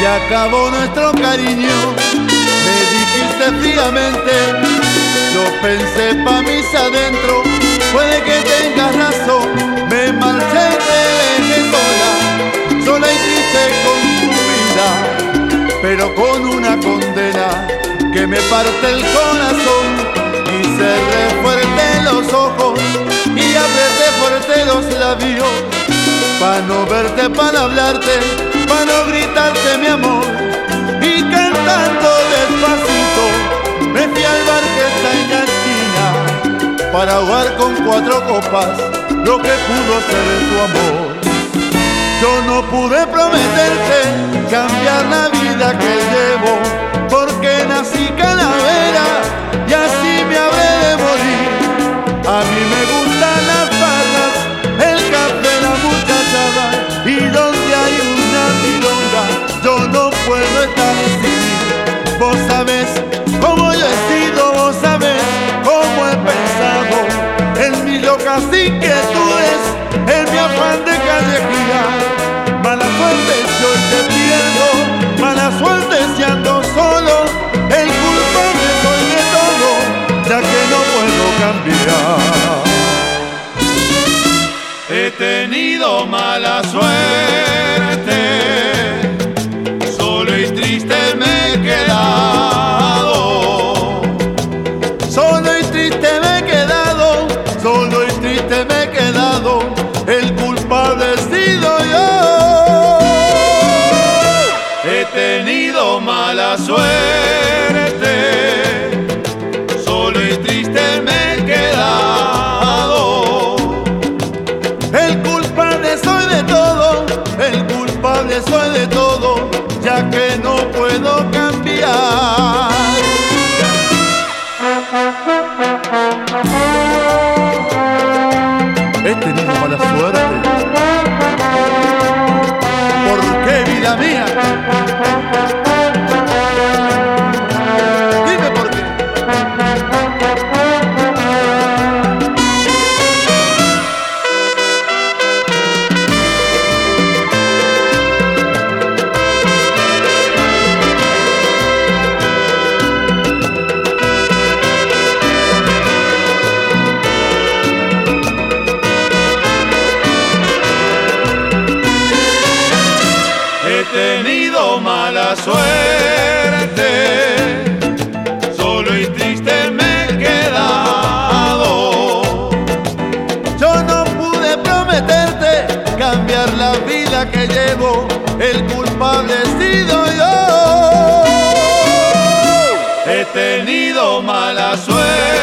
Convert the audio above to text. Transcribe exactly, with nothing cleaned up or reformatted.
se acabó nuestro cariño. Me dijiste fríamente, yo pensé pa' mis adentro, puede que tengas razón. Me marché y te dejé sola, sola y triste con tu vida, pero con una condena que me parte el corazón. Y cerré fuerte los ojos y apreté fuerte los labios, pa' no verte, pa' no hablarte, pa' no gritarte mi amor. Y cantando despacito me fui al bar que está en la esquina, para ahogar con cuatro copas lo que pudo ser tu amor. Yo no pude prometerte cambiar la vida que llevo, porque nací calavera y así me habré de morir. A mí me gustan las farras, el café, la muchachada, y donde hay una milonga yo no puedo estar sin. Vos sabés cómo yo he sido, vos sabés cómo he pensado en mis locas inquietudes, en mi afán de callejear. Mala suerte si hoy te pierdo, mala suerte si ando solo, el culpable soy de todo, ya que no puedo cambiar. He tenido mala suerte, solo y triste me he quedado. Solo y triste me he quedado, solo y triste me he quedado, el culpable he sido yo. He tenido mala suerte, solo y triste me he quedado. El culpable soy de todo, el culpable soy de todo, ya que no puedo cambiar. He tenido mala suerte. ¿Por qué, vida mía? Dime por qué. He tenido mala suerte, solo y triste me he quedado. Yo no pude prometerte cambiar la vida que llevo, el culpable he sido yo. He tenido mala suerte.